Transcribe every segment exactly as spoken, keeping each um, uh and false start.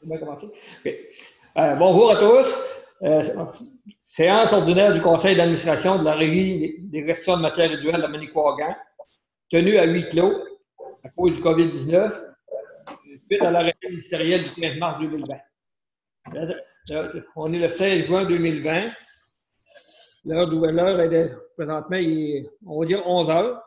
On va commencer. Okay. Euh, bonjour à tous. Euh, séance ordinaire du Conseil d'administration de la Régie des gestions de matières résiduelles de Manicouagan, tenue à huis clos à cause du COVID dix-neuf, suite à l'arrêté ministériel du quinze mars deux mille vingt. On est le seize juin deux mille vingt. L'heure d'ouverture est présentement, il est, on va dire onze heures.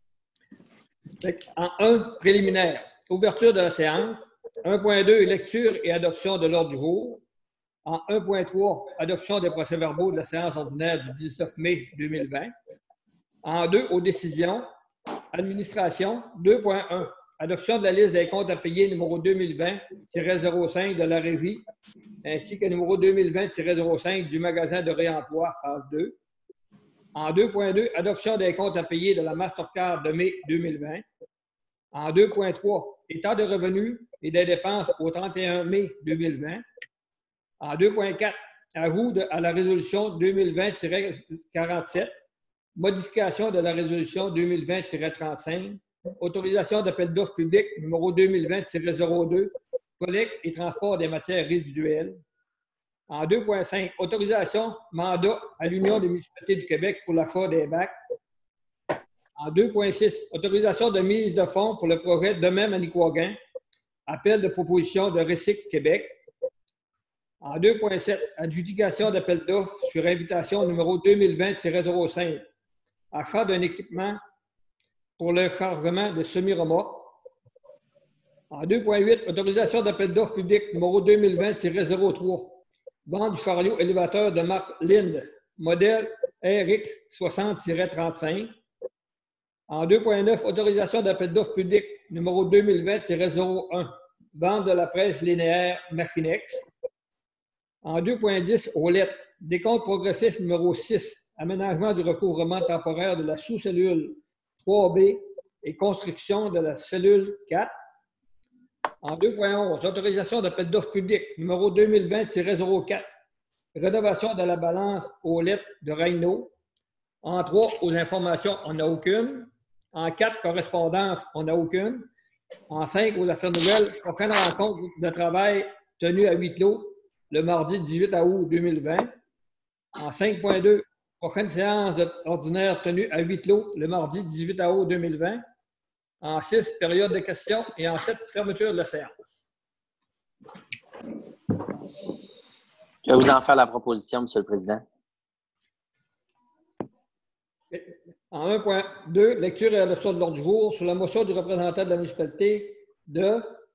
En un, préliminaire, ouverture de la séance. un point deux, lecture et adoption de l'ordre du jour. En un point trois, adoption des procès-verbaux de la séance ordinaire du dix-neuf mai deux mille vingt. En deux, aux décisions, administration. deux point un, adoption de la liste des comptes à payer numéro deux mille vingt zéro cinq de la Régie, ainsi que numéro deux mille vingt zéro cinq du magasin de réemploi, phase deux. En deux point deux, adoption des comptes à payer de la Mastercard de mai deux mille vingt. En deux point trois, état de revenus et des dépenses au trente et un mai deux mille vingt. En deux point quatre, ajout de, à la résolution deux mille vingt quarante-sept, modification de la résolution deux mille vingt trente-cinq, autorisation d'appel d'offres public numéro deux mille vingt zéro deux, collecte et transport des matières résiduelles. En deux point cinq, autorisation, mandat à l'Union des municipalités du Québec pour l'achat des bacs. En deux point six, autorisation de mise de fonds pour le projet Demain Manicouagan, appel de proposition de Recyc Québec. En deux point sept, adjudication d'appel d'offres sur invitation numéro deux mille vingt zéro cinq, achat d'un équipement pour le chargement de semi-remorques. En deux point huit, autorisation d'appel d'offres public numéro deux mille vingt zéro trois, vente du chariot élévateur de marque Linde, modèle R X soixante trente-cinq. En deux point neuf, autorisation d'appel d'offres public numéro deux mille vingt zéro un, vente de la presse linéaire Machinex. En deux point dix, aux lettres, décompte progressif numéro six, aménagement du recouvrement temporaire de la sous-cellule trois B et construction de la cellule quatre. En deux point onze, autorisation d'appel d'offres public numéro deux mille vingt zéro quatre, rénovation de la balance aux lettres de Raynaud. En trois, aux informations, on n'a aucune. En quatre, correspondance, on n'a aucune. En cinq, aux affaires nouvelles, aucune rencontre de travail tenue à huis clos le mardi dix-huit août deux mille vingt. En cinq point deux, prochaine séance ordinaire tenue à huis clos le mardi dix-huit août deux mille vingt. En six, période de questions. Et en sept, fermeture de la séance. Je vais vous en faire la proposition, M. le Président. En un point deux, lecture et adoption de l'ordre du jour sur la motion du représentant de la municipalité de...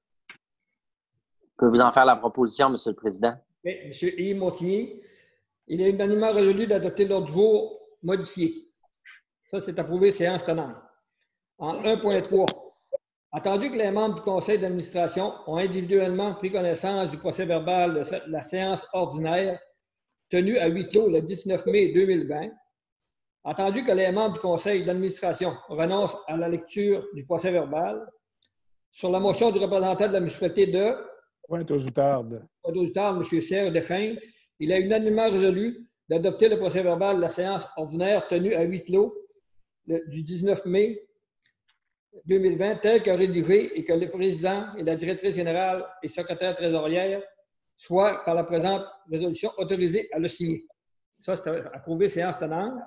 Je peux vous en faire la proposition, M. le Président. Oui, M. Yves Montigny. Il est unanimement résolu d'adopter l'ordre du jour modifié. Ça, c'est approuvé, séance tenante. En un point trois, attendu que les membres du conseil d'administration ont individuellement pris connaissance du procès-verbal de la séance ordinaire tenue à huis clos le dix-neuf mai deux mille vingt, attendu que les membres du conseil d'administration renoncent à la lecture du procès-verbal, sur la motion du représentant de la municipalité de Pointe-aux-Outardes. Pointe-aux-Outardes, M. Serre Deschaines, il a unanimement résolu d'adopter le procès-verbal de la séance ordinaire tenue à huis clos le, du dix-neuf mai deux mille vingt, tel que rédigé et que le président et la directrice générale et secrétaire trésorière soient, par la présente résolution, autorisés à le signer. Ça, c'est approuvé, séance tenante.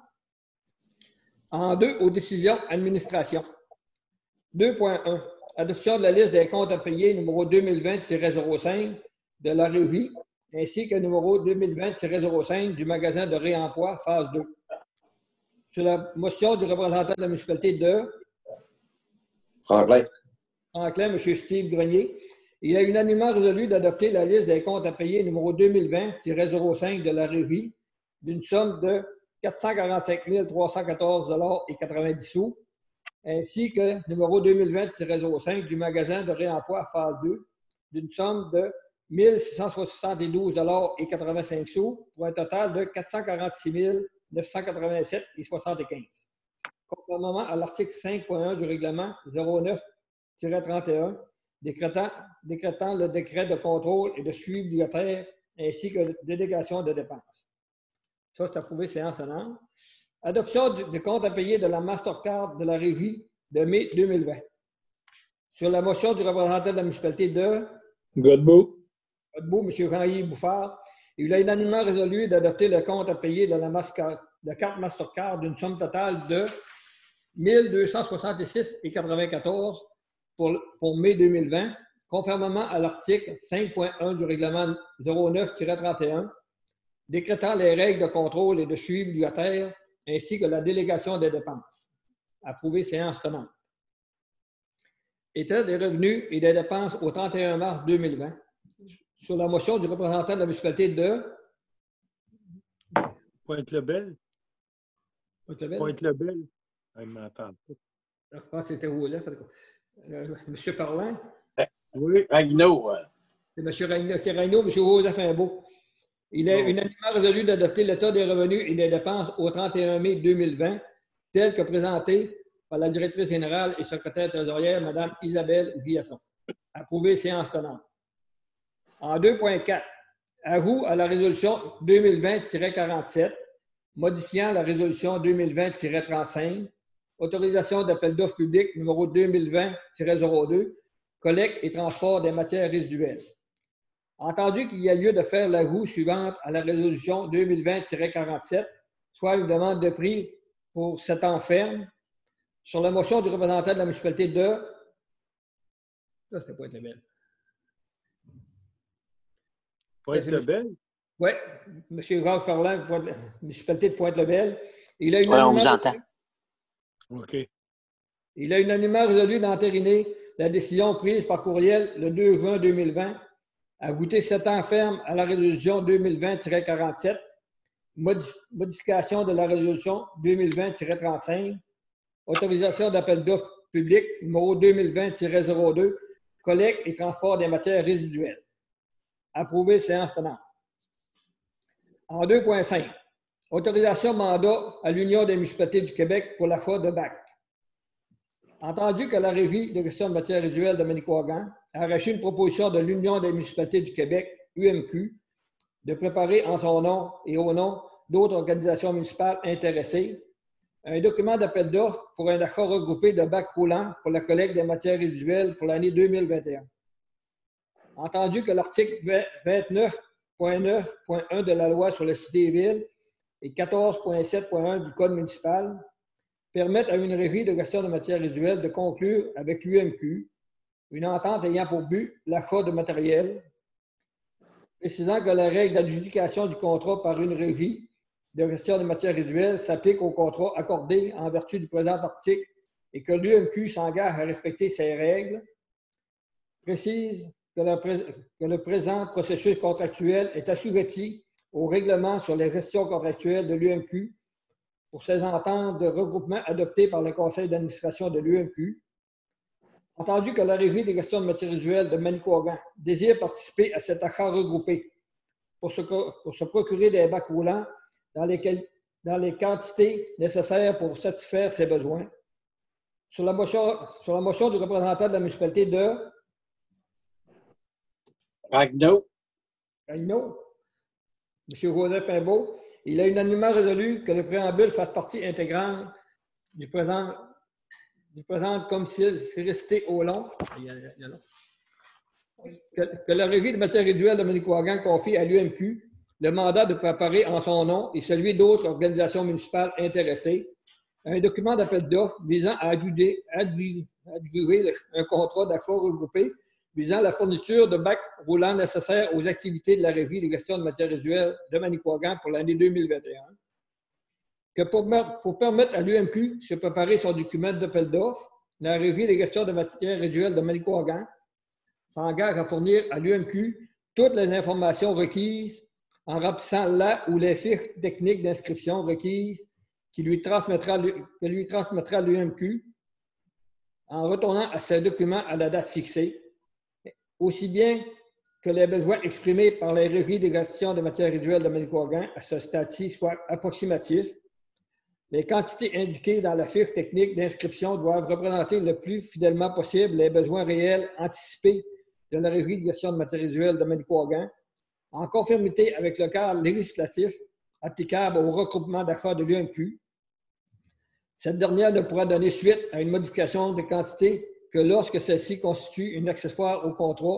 En deux, aux décisions administration. deux point un, adoption de la liste des comptes à payer numéro deux mille vingt zéro cinq de la Régie, ainsi que numéro deux mille vingt zéro cinq du magasin de réemploi, phase deux. Sur la motion du représentant de la municipalité de Franklin. Franklin, M. Steve Grenier, il a unanimement résolu d'adopter la liste des comptes à payer numéro deux mille vingt zéro cinq de la Régie d'une somme de quatre cent quarante-cinq mille trois cent quatorze dollars et quatre-vingt-dix sous, ainsi que numéro deux mille vingt zéro cinq du magasin de réemploi phase deux d'une somme de mille six cent soixante-douze dollars et quatre-vingt-cinq sous pour un total de quatre cent quarante-six mille neuf cent quatre-vingt-sept dollars et soixante-quinze. Conformément à l'article cinq point un du règlement zéro neuf trente et un, décrétant, décrétant le décret de contrôle et de suivi budgétaire ainsi que de délégation de dépenses. Ça, c'est approuvé, séance tenante. Adoption du, du compte à payer de la Mastercard de la Régie de mai deux mille vingt. Sur la motion du représentant de la municipalité de Godbout. Godbout, M. Jean-Yves Bouffard. Il a unanimement résolu d'adopter le compte à payer de la, Master, de carte Mastercard d'une somme totale de mille deux cent soixante-six virgule quatre-vingt-quatorze pour, pour mai deux mille vingt, conformément à l'article cinq point un du règlement zéro neuf tiret trente et un, décrétant les règles de contrôle et de suivi budgétaire, ainsi que la délégation des dépenses. Approuvé séance tenante. État des revenus et des dépenses au trente et un mars deux mille vingt. Sur la motion du représentant de la municipalité de Pointe-le-Bel. Pointe-le-Bel. Pointe-le-Bel. Elle m'entend pas. Je pense que c'était où, là? Euh, M. Ferland. Oui. Agneau. C'est M. Ragnaud, c'est Ragnaud, M. Joseph Imbeau. Il a unanimement résolu d'adopter l'état des revenus et des dépenses au trente et un mai deux mille vingt, tel que présenté par la directrice générale et secrétaire trésorière, Mme Isabelle Villasson. Approuvé séance tenante. En deux point quatre, ajout à la résolution deux mille vingt tiret quarante-sept, modifiant la résolution deux mille vingt tiret trente-cinq, autorisation d'appel d'offres public numéro deux mille vingt tiret zéro deux, collecte et transport des matières résiduelles. Entendu qu'il y a lieu de faire l'ajout suivante à la résolution deux mille vingt tiret quarante-sept, soit une demande de prix pour cet an ferme, sur la motion du représentant de la municipalité de... Là, c'est Pointe-le-Bel. Pointe-le-Bel? Oui, M. Jacques Ferland, municipalité de Pointe-le-Bel. Il a Oui, on vous unanimement, entend. OK. il a unanimement résolu d'entériner la décision prise par courriel le deux juin deux mille vingt, ajouter sept ans ferme à la résolution deux mille vingt tiret quarante-sept, modification de la résolution deux mille vingt tiret trente-cinq, autorisation d'appel d'offres public numéro deux mille vingt tiret zéro deux, collecte et transport des matières résiduelles. Approuvé, séance tenante. En deux point cinq, autorisation mandat à l'Union des municipalités du Québec pour l'achat de bacs. Entendu que la Régie de gestion de matières résiduelles de Manicouagan a reçu une proposition de l'Union des municipalités du Québec, U M Q, de préparer en son nom et au nom d'autres organisations municipales intéressées un document d'appel d'offres pour un achat regroupé de bacs roulants pour la collecte des matières résiduelles pour l'année deux mille vingt et un. Entendu que l'article vingt-neuf point neuf point un de la loi sur la cité et ville et quatorze point sept point un du Code municipal permettent à une régie de gestion de matières résiduelles de conclure avec l'U M Q une entente ayant pour but l'achat de matériel, précisant que la règle d'adjudication du contrat par une régie de gestion de matières résiduelles s'applique au contrat accordé en vertu du présent article et que l'U M Q s'engage à respecter ces règles, précise que le, pré que le présent processus contractuel est assujetti au règlement sur les gestions contractuelles de l'U M Q pour ces ententes de regroupement adoptées par le conseil d'administration de l'U M Q. Entendu que la Régie des gestions de matières résiduelles de Manicouagan désire participer à cet achat regroupé pour se, pour se procurer des bacs roulants dans, lesquels, dans les quantités nécessaires pour satisfaire ses besoins. Sur la motion, sur la motion du représentant de la municipalité de Agneau. Agneau, M. Joseph Imbeau, il a unanimement résolu que le préambule fasse partie intégrante du présent, du présent comme s'il s'est resté au long. Il y a, il y a long. Que, que la Régie de matières résiduelles de Manicouagan confie à l'U M Q le mandat de préparer en son nom et celui d'autres organisations municipales intéressées un document d'appel d'offres visant à adjuger, adjuger, adjuger un contrat d'achat regroupé visant la fourniture de bacs roulants nécessaires aux activités de la Régie de gestion de matières résiduelles de Manicouagan pour l'année deux mille vingt et un. Que pour, pour permettre à l'U M Q de se préparer son document d'appel d'offres, la Régie de gestion de matières résiduelles de Manicouagan s'engage à fournir à l'U M Q toutes les informations requises en remplissant la ou les fiches techniques d'inscription requises qui lui transmettra, que lui transmettra l'U M Q en retournant à ces documents à la date fixée, aussi bien que les besoins exprimés par les régies de gestion de matières résiduelles de Manicouagan à ce stade-ci soient approximatifs. Les quantités indiquées dans la fiche technique d'inscription doivent représenter le plus fidèlement possible les besoins réels anticipés de la Régie de gestion de matières résiduelles de Manicouagan, en conformité avec le cadre législatif applicable au regroupement d'achat de l'U M Q. Cette dernière ne pourra donner suite à une modification de quantité que lorsque celle-ci constitue une accessoire au contrat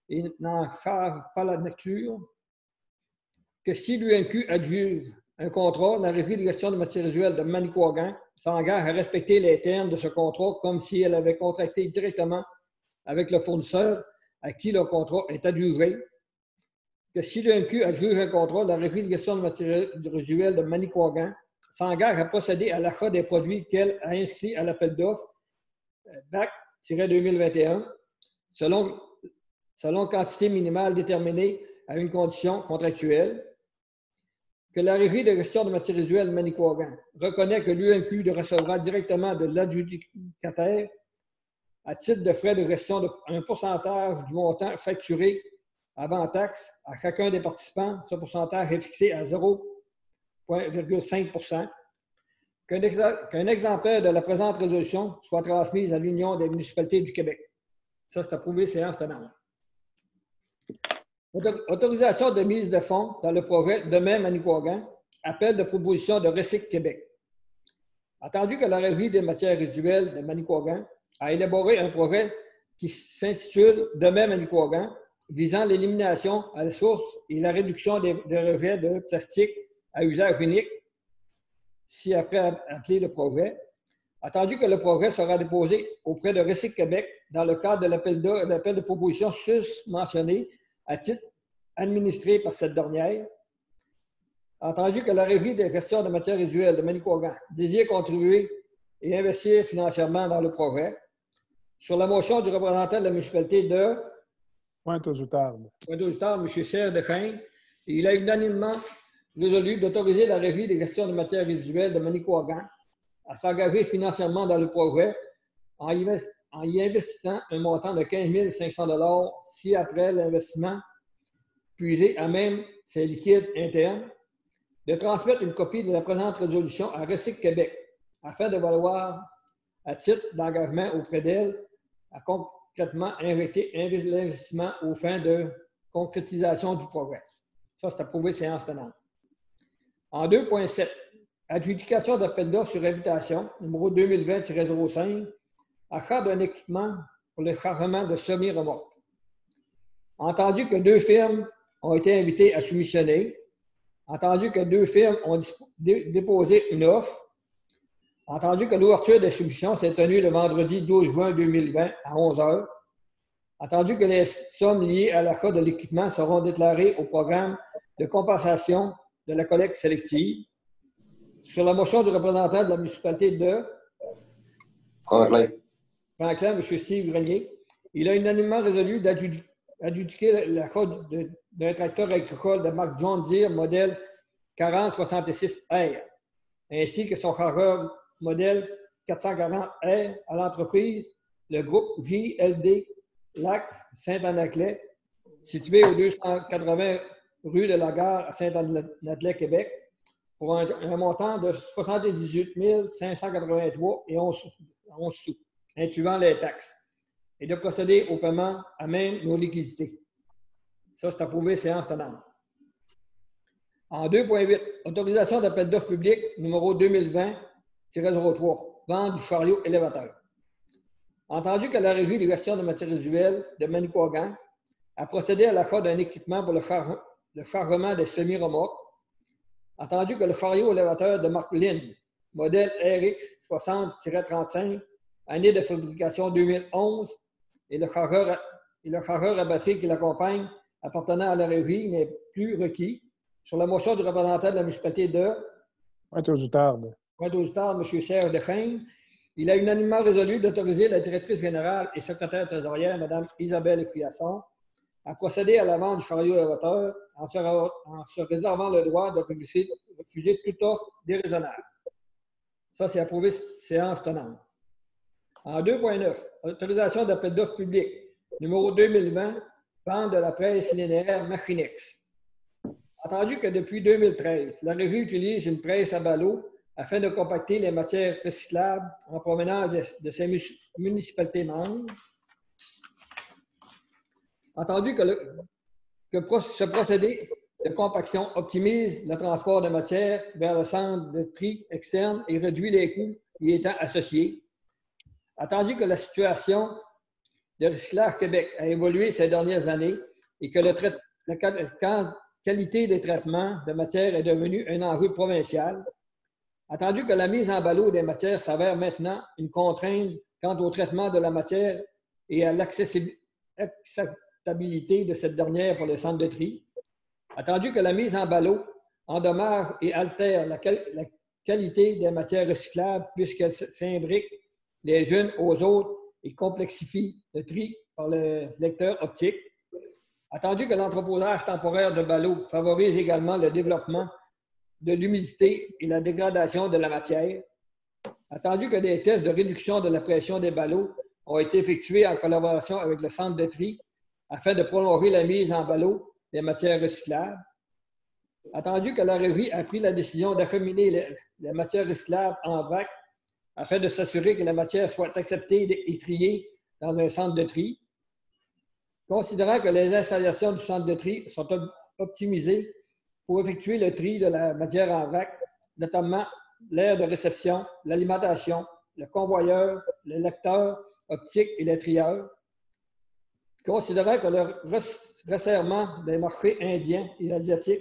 et n'entrave pas la nature, que si l'U M Q adjure un contrat, la Régie de gestion de matières résiduelles de Manicouagan s'engage à respecter les termes de ce contrat comme si elle avait contracté directement avec le fournisseur à qui le contrat est adjuré, que si l'U M Q adjure un contrat, la Régie de gestion de matières résiduelles de Manicouagan s'engage à procéder à l'achat des produits qu'elle a inscrits à l'appel d'offres B A C deux mille vingt et un selon, selon quantité minimale déterminée à une condition contractuelle, que la Régie de gestion de matières résiduelles Manicouagan reconnaît que l'U M Q recevra directement de l'adjudicataire à titre de frais de gestion de, un pourcentage du montant facturé avant taxe à chacun des participants. Ce pourcentage est fixé à zéro virgule cinq pour cent. Qu'un qu'un exemplaire de la présente résolution soit transmise à l'Union des municipalités du Québec. Ça, c'est approuvé, séance tenante. Autorisation de mise de fonds dans le projet Demain Manicouagan, appel de proposition de Recyc Québec. Attendu que la Régie des matières résiduelles de Manicouagan a élaboré un projet qui s'intitule Demain Manicouagan, visant l'élimination à la source et la réduction des, des rejets de plastique à usage unique, si après appelé le projet. Attendu que le projet sera déposé auprès de Recyc Québec dans le cadre de l'appel de, l'appel de proposition sus-mentionné à titre administré par cette dernière. Attendu que la Régie de gestion de matières résiduelles de Manicouagan désire contribuer et investir financièrement dans le projet. Sur la motion du représentant de la municipalité de Pointe-aux-Outardes. Pointe-aux-Outardes, M. Serre de Chêne, il a unanimement résolu d'autoriser la Régie de gestion de matières résiduelles de Manicouagan à s'engager financièrement dans le projet en y, en y investissant un montant de quinze mille cinq cents dollars si après l'investissement puisé à même ses liquides internes, de transmettre une copie de la présente résolution à Recyc Québec afin de valoir à titre d'engagement auprès d'elle à concrètement injecter l'investissement aux fins de concrétisation du projet. Ça, c'est approuvé, séance tenante. En deux point sept, adjudication d'appel d'offres sur invitation, numéro deux mille vingt tiret zéro cinq, achat d'un équipement pour le chargement de semi-remorques. Entendu que deux firmes ont été invitées à soumissionner, entendu que deux firmes ont déposé une offre, entendu que l'ouverture des soumissions s'est tenue le vendredi douze juin deux mille vingt à onze heures, entendu que les sommes liées à l'achat de l'équipement seront déclarées au programme de compensation de la collecte sélective. Sur la motion du représentant de la municipalité de Franklin. Franklin, M. Steve Grenier, il a unanimement résolu d'adjudiquer l'achat d'un tracteur agricole de marque John Deere modèle quarante soixante-six R, ainsi que son chargeur modèle quatre cent quarante R à l'entreprise, le groupe J L D Lac Saint-Anaclet, situé au deux cent quatre-vingts rue de la Gare à Saint-Anaclet, Québec, pour un, un montant de soixante-dix-huit mille cinq cent quatre-vingt-trois et onze sous, incluant les taxes, et de procéder au paiement à même nos liquidités. Ça, c'est approuvé, séance tenante. En deux point huit, autorisation d'appel d'offres public numéro deux mille vingt tiret zéro trois, vente du chariot élévateur. Entendu que la Régie de gestion de matières résiduelles de Manicouagan a procédé à l'achat d'un équipement pour le, char le chargement des semi-remorques, entendu que le chariot élévateur de marque Lynn, modèle R X soixante tiret trente-cinq, année de fabrication deux mille onze, et le chargeur à, et le chargeur à batterie qui l'accompagne appartenant à la Régie n'est plus requis. Sur la motion du représentant de la municipalité de Pointe-aux-Outardes. Pointe-aux-Outardes, M. Serge de Chêne, il a unanimement résolu d'autoriser la directrice générale et secrétaire trésorière, Mme Isabelle Friasson, à procéder à la vente du chariot élévateur en se, en se réservant le droit de refuser, refuser toute offre déraisonnable. Ça, c'est approuvé, séance tenante. En deux point neuf, autorisation d'appel d'offres public, numéro deux mille vingt, vente de la presse linéaire Machinex. Entendu que depuis deux mille treize, la Régie utilise une presse à ballots afin de compacter les matières recyclables en provenance de, de ses municipalités membres. Entendu que, le, que ce procédé de compaction optimise le transport de matières vers le centre de tri externe et réduit les coûts y étant associés. Attendu que la situation de Recyclage Québec a évolué ces dernières années et que le trai- la ca- qualité des traitements de matière est devenue un enjeu provincial, attendu que la mise en ballot des matières s'avère maintenant une contrainte quant au traitement de la matière et à l'accessibilité de cette dernière pour les centres de tri, attendu que la mise en ballot endommage et altère la, quali- la qualité des matières recyclables puisqu'elles s'imbriquent les unes aux autres et complexifient le tri par le lecteur optique, attendu que l'entreposage temporaire de ballots favorise également le développement de l'humidité et la dégradation de la matière, attendu que des tests de réduction de la pression des ballots ont été effectués en collaboration avec le centre de tri afin de prolonger la mise en ballot des matières recyclables, attendu que la Régie a pris la décision d'acheminer les, les matières recyclables en vrac afin de s'assurer que la matière soit acceptée et triée dans un centre de tri, considérant que les installations du centre de tri sont op- optimisées pour effectuer le tri de la matière en vrac, notamment l'aire de réception, l'alimentation, le convoyeur, le lecteur optique et le trieur, considérant que le res- resserrement des marchés indiens et asiatiques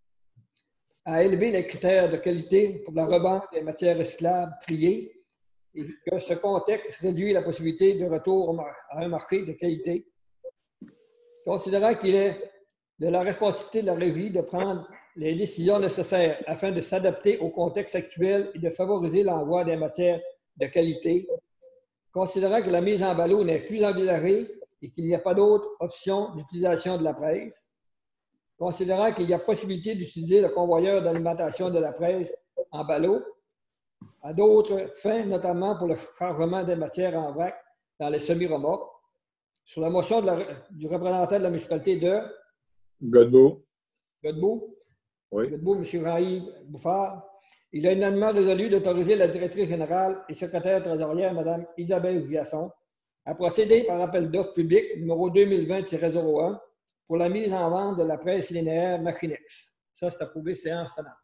a élevé les critères de qualité pour la revente des matières recyclables triées et que ce contexte réduit la possibilité de retour au mar- à un marché de qualité, considérant qu'il est de la responsabilité de la Régie de prendre les décisions nécessaires afin de s'adapter au contexte actuel et de favoriser l'envoi des matières de qualité, considérant que la mise en ballot n'est plus envisagée et qu'il n'y a pas d'autre option d'utilisation de la presse, considérant qu'il y a possibilité d'utiliser le convoyeur d'alimentation de la presse en ballot à d'autres fins, notamment pour le chargement des matières en vrac dans les semi-remorques, sur la motion de la- du représentant de la municipalité de Godbout. Godbout, Oui. Godbout, M. Jean-Yves Bouffard, il a unanimement résolu d'autoriser la directrice générale et secrétaire trésorière, Mme Isabelle Viasson, à procéder par appel d'offres public numéro deux mille vingt tiret zéro un pour la mise en vente de la presse linéaire Machinex. Ça, c'est approuvé séance tenante.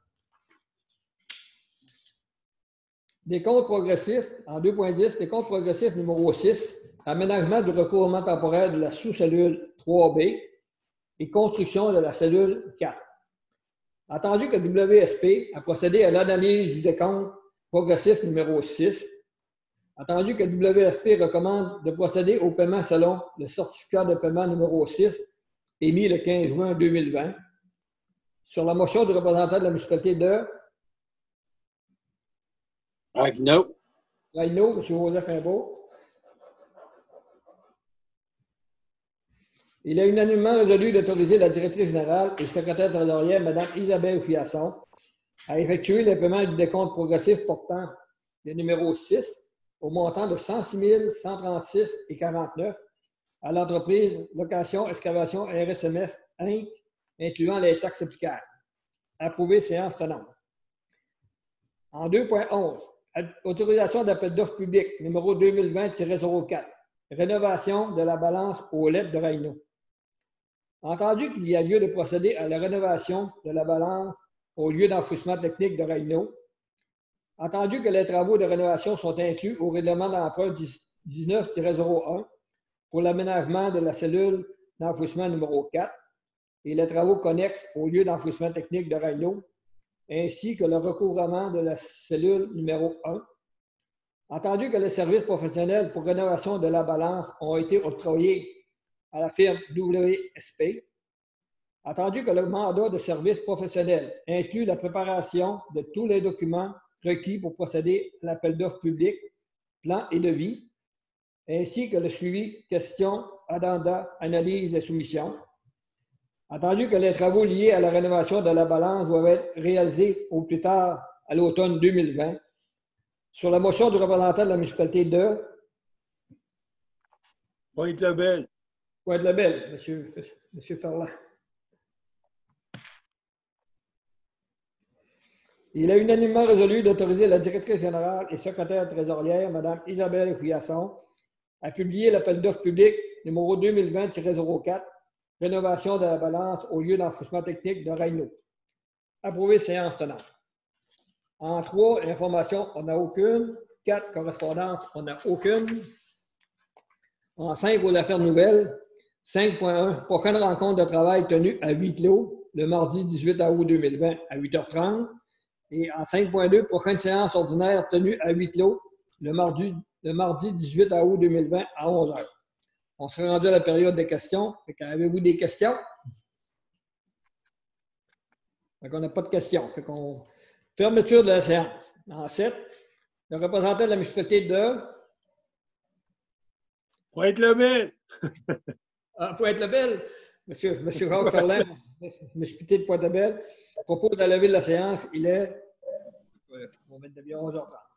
Des comptes progressifs, en deux point dix, des comptes progressifs numéro six, aménagement du recouvrement temporaire de la sous-cellule trois B et construction de la cellule quatre. Attendu que W S P a procédé à l'analyse du décompte progressif numéro six, attendu que W S P recommande de procéder au paiement selon le certificat de paiement numéro six émis le quinze juin deux mille vingt, sur la motion du représentant de la municipalité de Ragno. Ragno, M. Joseph Imbeau. Il a unanimement résolu d'autoriser la directrice générale et secrétaire trésorière, Mme Isabelle Fiasson, à effectuer le paiement du décompte progressif portant le numéro six au montant de cent six mille cent trente-six virgule quarante-neuf à l'entreprise Location Excavation R S M F Incorporée, incluant les taxes applicables. Approuvé séance tenante. En deux point onze, autorisation d'appel d'offres public numéro deux mille vingt tiret zéro quatre, rénovation de la balance aux lettres de Ragno. Entendu qu'il y a lieu de procéder à la rénovation de la balance au lieu d'enfouissement technique de Ragno, entendu que les travaux de rénovation sont inclus au règlement d'emprunt dix-neuf tiret zéro un pour l'aménagement de la cellule d'enfouissement numéro quatre et les travaux connexes au lieu d'enfouissement technique de Ragno, ainsi que le recouvrement de la cellule numéro un, entendu que les services professionnels pour rénovation de la balance ont été octroyés à la firme W S P, attendu que le mandat de service professionnel inclut la préparation de tous les documents requis pour procéder à l'appel d'offres public, plan et devis, ainsi que le suivi, questions, addenda, analyse et soumission, attendu que les travaux liés à la rénovation de la balance doivent être réalisés au plus tard à l'automne deux mille vingt, sur la motion du représentant de la municipalité de Pointe-Lebel. Pointe-Lebel, M. Monsieur Ferland. Il a unanimement résolu d'autoriser la directrice générale et secrétaire trésorière, Mme Isabelle Fiasson, à publier l'appel d'offres public numéro deux mille vingt tiret zéro quatre, rénovation de la balance au lieu d'enfouissement technique de Ragno. Approuvé séance tenante. En trois, informations, on n'a aucune. Quatre, correspondances, on n'a aucune. En cinq, aux affaires nouvelles. cinq point un, prochaine rencontre de travail tenue à huis clos, le mardi dix-huit août deux mille vingt à huit heures trente. Et en cinq point deux, prochaine séance ordinaire tenue à huis clos, le mardi, le mardi dix-huit août deux mille vingt à onze heures. On serait rendu à la période des questions. Avez-vous des questions? Donc, on n'a pas de questions. Fait qu'on... Fermeture de la séance. En sept, le représentant de la municipalité de... Pointe-le-Bel. Ah, Pointe-le-Bel, monsieur, monsieur Jacques Ferland, municipalité de Pointe-le-Bel, propose de lever de la séance. Il est... On va mettre de bien onze heures trente.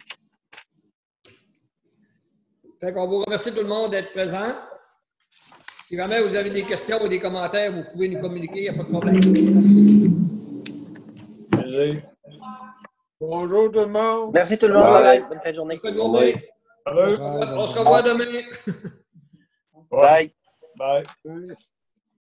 Fait qu'on vous remercie tout le monde d'être présent. Si jamais vous avez des questions ou des commentaires, vous pouvez nous communiquer, il n'y a pas de problème. Allez. Bonjour tout le monde. Merci tout le monde. Bye. Bye bye. Bonne fin de journée. Bonne journée. Allez. On se revoit demain. Bye. Bye.